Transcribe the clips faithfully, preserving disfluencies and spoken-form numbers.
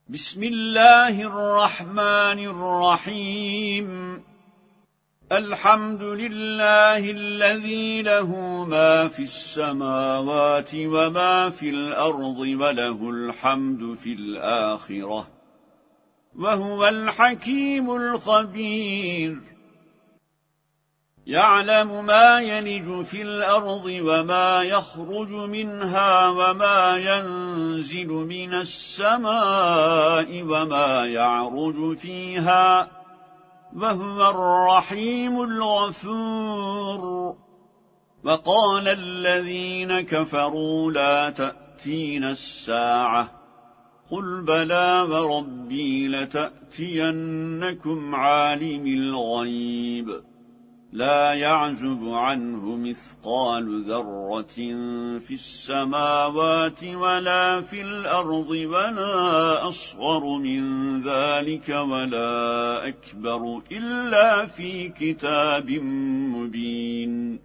بسم الله الرحمن الرحيم الحمد لله الذي له ما في السماوات وما في الأرض وله الحمد في الآخرة وهو الحكيم الخبير يعلم ما يلج في الأرض وما يخرج منها وما ينزل من السماء وما يعرج فيها وهو الرحيم الغفور وقال الذين كفروا لا تأتينا الساعة قل بلى وربي لتأتينكم عالم الغيب لا يعزب عنه مثقال ذرة في السماوات ولا في الأرض ولا أصغر من ذلك ولا أكبر إلا في كتاب مبين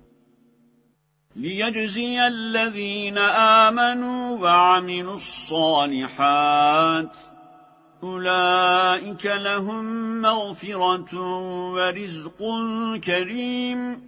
ليجزي الذين آمنوا وعملوا الصالحات أولئك لهم مغفرة ورزق كريم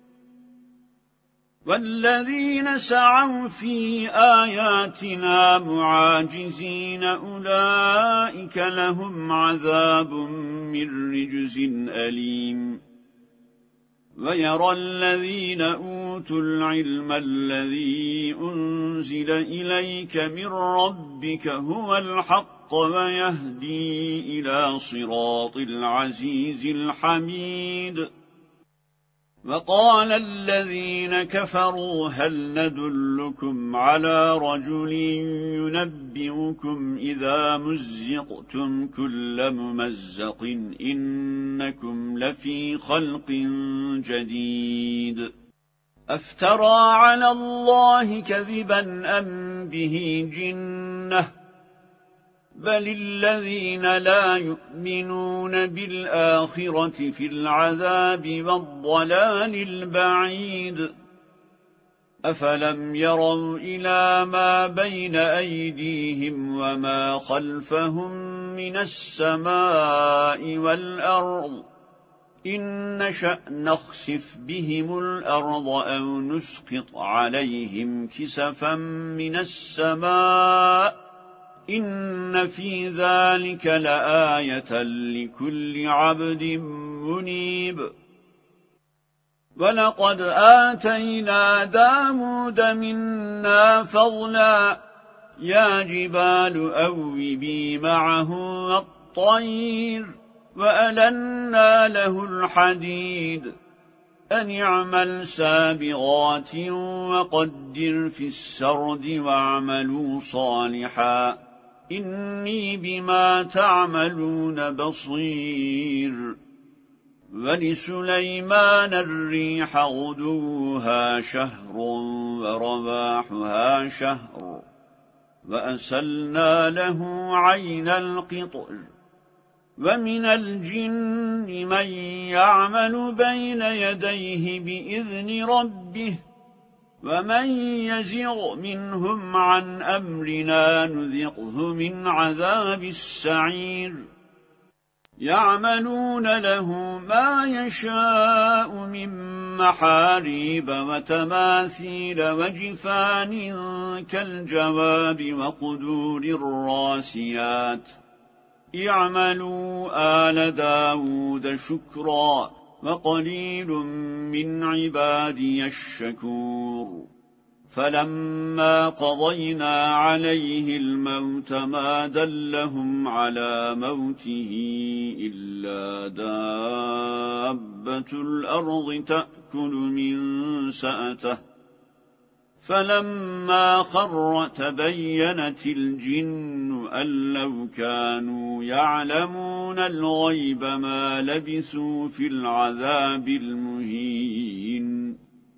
والذين سعوا في آياتنا معاجزين أولئك لهم عذاب من رجز أليم ويرى الذين أوتوا العلم الذي أنزل إليك من ربك هو الحق ويهدي إلى صراط العزيز الحميد وقال الذين كفروا هل ندلكم على رجل ينبئكم إذا مزقتم كل ممزق إنكم لفي خلق جديد أفترى على الله كذبا أم به جنة بل الذين لا يؤمنون بالآخرة في العذاب والضلال البعيد أفلم يروا إلى ما بين أيديهم وما خلفهم من السماء والأرض إن نشأ نخسف بهم الأرض أو نسقط عليهم كسفا من السماء إن في ذلك لآية لكل عبد منيب ولقد آتينا داود منا فضلا يا جبال أوبي معه والطير وألنا له الحديد أن يعمل سابغات وقدر في السرد واعملوا صالحا إني بما تعملون بصير ولسليمان الريح غدوها شهر ورواحها شهر وأسلنا له عين القطر ومن الجن من يعمل بين يديه بإذن ربه ومن يزغ منهم عن أمرنا نذقه من عذاب السعير يعملون له ما يشاء من محاريب وتماثيل وجفان كالجواب وقدور الراسيات اعملوا آل داود شكرا وقليل من عبادي الشكور فلما قضينا عليه الموت ما دلهم على موته إلا دابة الأرض تأكل من سأته فلما خر تبينت الجن أن لو كانوا يعلمون الغيب ما لبثوا في العذاب المهين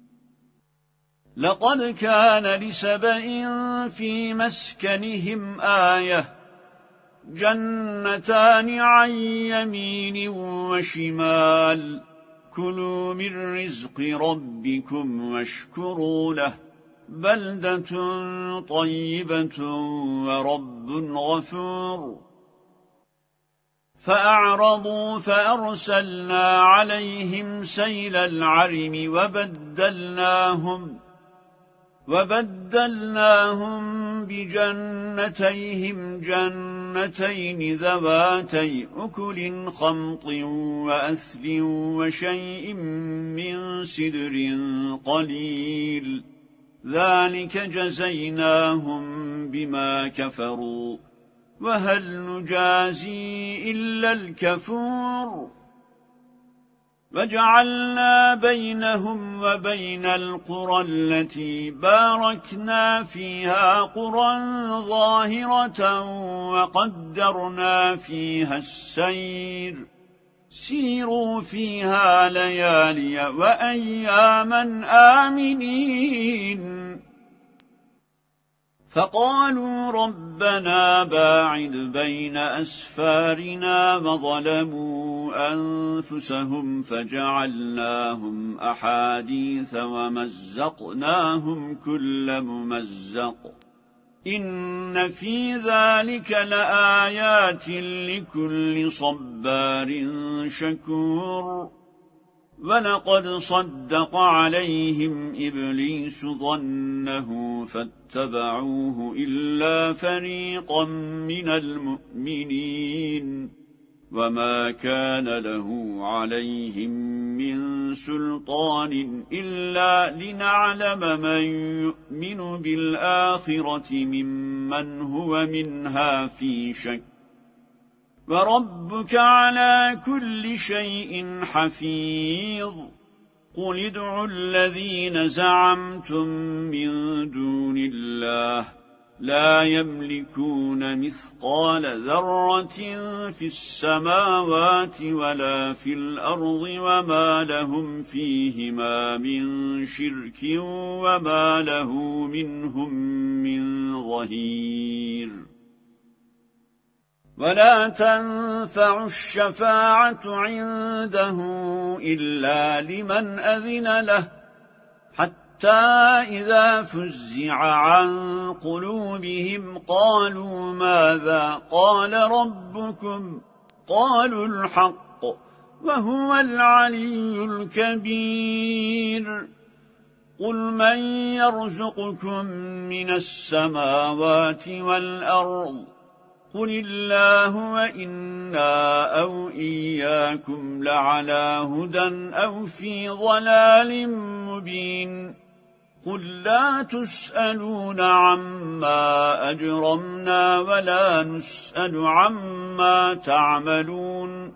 لقد كان لسبإ في مسكنهم آية جنتان عن يمين وشمال كلوا من رزق ربكم واشكروا له بلدة طيبة ورب غفور فأعرضوا فأرسلنا عليهم سيل العرم وبدلناهم وبدلناهم بجنتيهم جنتين ذواتي أكل خمط وأثل وشيء من سدر قليل ذلك جزيناهم بما كفروا وهل نجازي إلا الكفور وجعلنا بينهم وبين القرى التي باركنا فيها قرى ظاهرة وقدرنا فيها السير سيروا فيها ليالي وأياما آمنين فقالوا ربنا باعد بين أسفارنا وظلموا أنفسهم فجعلناهم أحاديث ومزقناهم كل ممزق إن في ذلك لآيات لكل صبار شكور ولقد صدق عليهم إبليس ظنه فاتبعوه إلا فريقا من المؤمنين وما كان له عليهم من سلطان إلا لنعلم من يؤمن بالآخرة ممن هو منها في شك وربك على كل شيء حفيظ قل ادعوا الذين زعمتم من دون الله لا يملكون مثقال ذرة في السماوات ولا في الأرض وما لهم فيهما من شرك وما له منهم من ظهير ولا تنفع الشفاعة عنده إلا لمن أذن له حتى إذا فزع عن قلوبهم قالوا ماذا قال ربكم قالوا الحق وهو العلي الكبير قل من يرزقكم من السماوات والأرض قل الله وإنا أو إياكم لعلى هدى أو في ضلال مبين قل لا تسألون عما أجرمنا ولا نسأل عما تعملون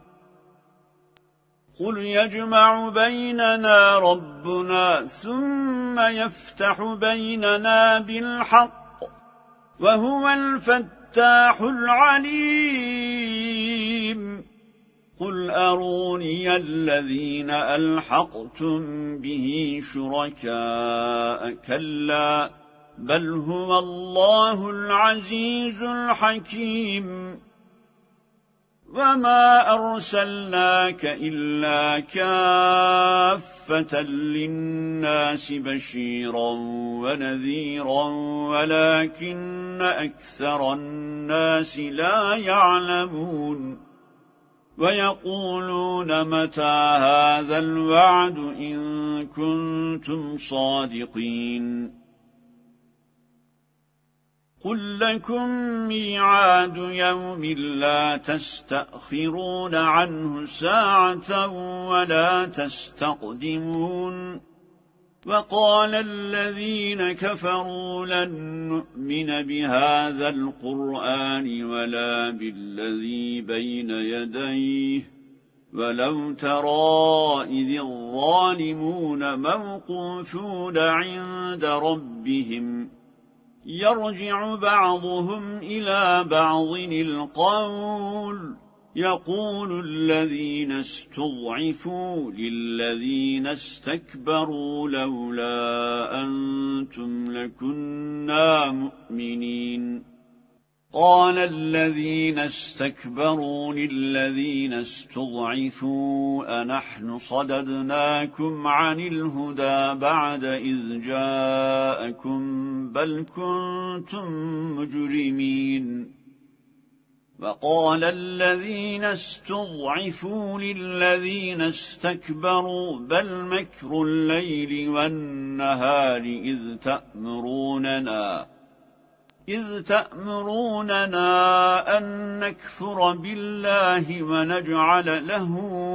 قل يجمع بيننا ربنا ثم يفتح بيننا بالحق وهو الفتح الفتاح العليم قل أروني الذين ألحقتم به شركاء كلا بل هو الله العزيز الحكيم وما أرسلناك إلا كافة للناس بشيرا ونذيرا ولكن أكثر الناس لا يعلمون ويقولون متى هذا الوعد إن كنتم صادقين قل لكم ميعاد يوم لا تستأخرون عنه ساعة ولا تستقدمون وقال الذين كفروا لن نؤمن بهذا القرآن ولا بالذي بين يديه ولو ترى إذ الظالمون موقوفون عند ربهم يرجع بعضهم إلى بعض القول يقول الذين استضعفوا للذين استكبروا لولا أنتم لكنا مؤمنين قال الذين استكبروا للذين استضعفوا أنحن صددناكم عن الهدى بعد إذ جاءكم بل كنتم مجرمين وقال الذين استضعفوا للذين استكبروا بل مكر الليل والنهار إذ تأمروننا إذ تأمروننا أن نكفر بالله ونجعل له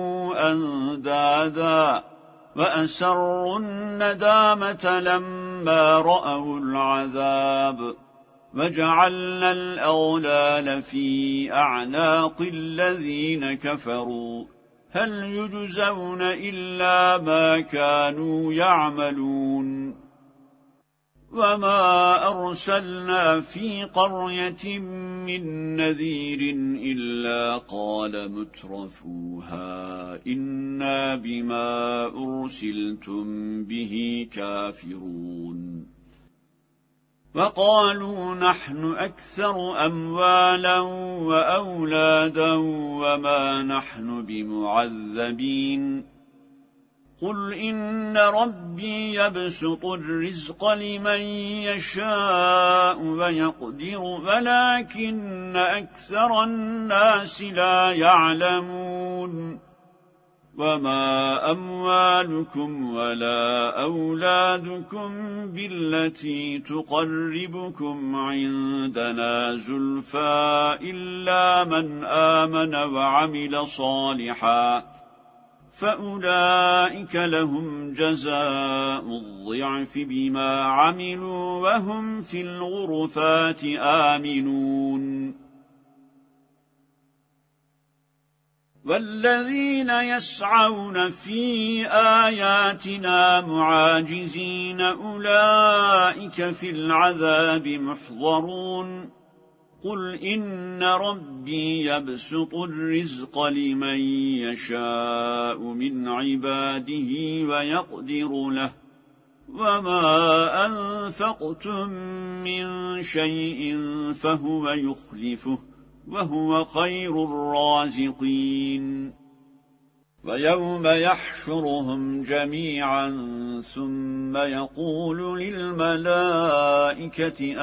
أندادا وأسروا الندامة لما رأوا العذاب وجعلنا الأغلال في أعناق الذين كفروا هل يجزون إلا ما كانوا يعملون وما أرسلنا في قرية من نذير إلا قال مترفوها إنا بما أرسلتم به كافرون وقالوا نحن أكثر أموالا وأولادا وما نحن بمعذبين قل إن ربي يبسط الرزق لمن يشاء ويقدر ولكن أكثر الناس لا يعلمون وما أموالكم ولا أولادكم بالتي تقربكم عندنا زلفى إلا من آمن وعمل صالحا فأولئك لهم جزاء الضعف بما عملوا وهم في الغرفات آمنون والذين يسعون في آياتنا معاجزين أولئك في العذاب محضرون قل إن ربي يبسط الرزق لمن يشاء من عباده ويقدر له وما أنفقتم من شيء فهو يخلفه وهو خير الرازقين ويوم يحشرهم جميعا ثم يقول للملائكة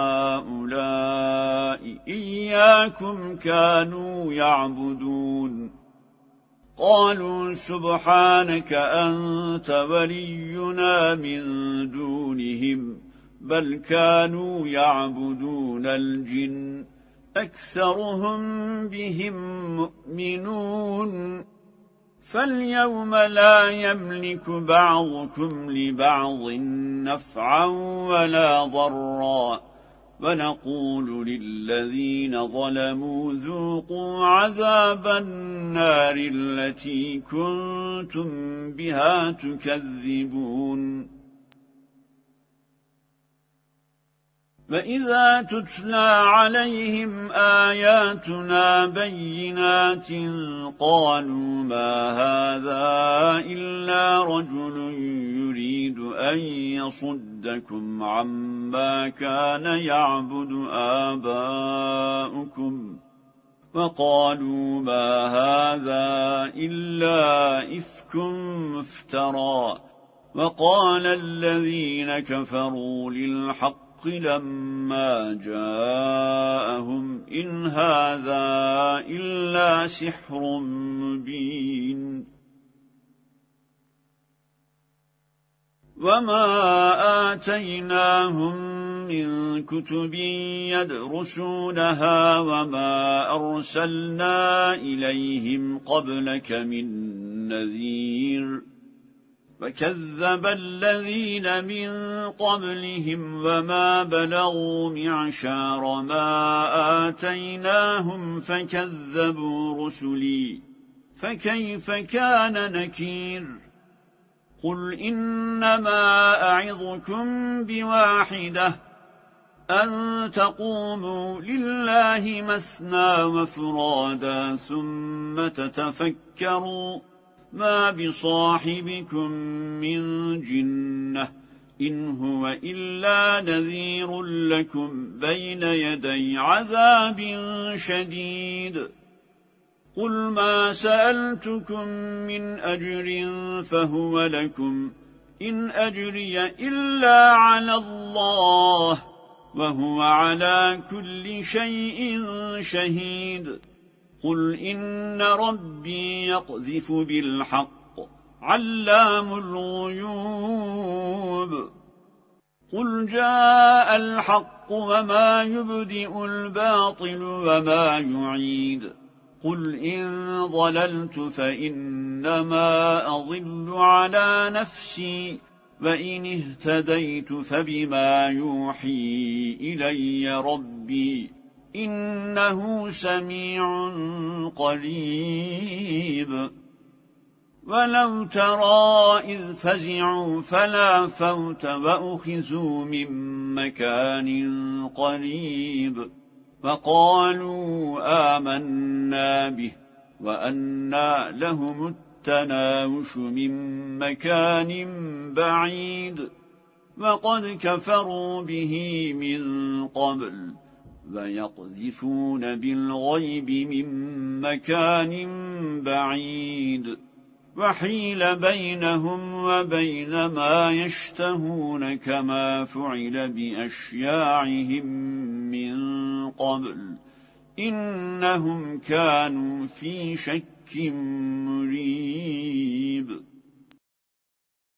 أهؤلاء إياكم كانوا يعبدون قالوا سبحانك أنت ولينا من دونهم بل كانوا يعبدون الجن أكثرهم بهم مؤمنون فاليوم لا يملك بعضكم لبعض نفعا ولا ضرا ونقول للذين ظلموا ذوقوا عذاب النار التي كنتم بها تكذبون وإذا تتلى عليهم آياتنا بينات قالوا ما هذا إلا رجل يريد أن يصدكم عما كان يعبد آباؤكم وقالوا ما هذا إلا إفك مفترى وقال الذين كفروا للحق لما جاءهم إن هذا إلا سحر مبين وما آتيناهم من كتب يدرسونها وما أرسلنا إليهم قبلك من نذير فكذب الذين من قبلهم وما بلغوا معشار ما آتيناهم فكذبوا رسلي فكيف كان نكير قل إنما أعظكم بواحدة أن تقوموا لله مثنى وفرادا ثم تتفكروا ما بصاحبكم من جنة إن هو إلا نذير لكم بين يدي عذاب شديد قل ما سألتكم من أجر فهو لكم إن أجري إلا على الله وهو على كل شيء شهيد قل إن ربي يقذف بالحق علام الغيوب قل جاء الحق وما يبدئ الباطل وما يعيد قل إن ضللت فإنما أضل على نفسي وإن اهتديت فبما يوحي إلي ربي إنه سميع قريب ولو ترى إذ فزعوا فلا فوت وأخذوا من مكان قريب فقالوا آمنا به وأنى لهم التناوش من مكان بعيد وقد كفروا به من قبل ويقذفون بالغيب من مكان بعيد وحيل بينهم وبين ما يشتهون كما فعل بأشياعهم من قبل إنهم كانوا في شك مريب